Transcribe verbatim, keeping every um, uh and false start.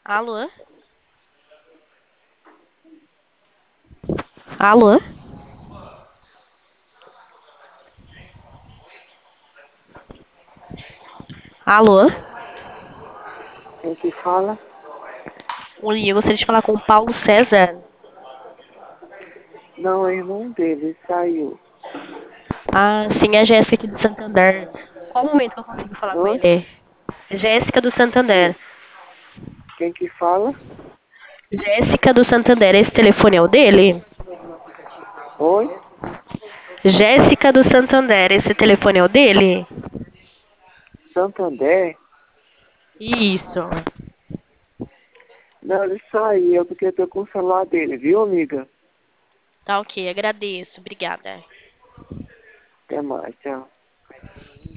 Alô? Alô? Alô? Quem que fala? Oi, eu gostaria de falar com o Paulo César. Não, é irmão dele, ele saiu. Ah, sim, é a Jéssica aqui do Santander. Qual o momento que eu consigo falar com Oi? ele? Jéssica do Sim. Santander. Quem que fala? Jéssica do Santander, esse telefone é o dele? Oi? Jéssica do Santander, esse telefone é o dele? Santander? Isso. Não, ele saiu porque eu tô com o celular dele, viu, amiga? Tá ok, agradeço, obrigada. Até mais, tchau.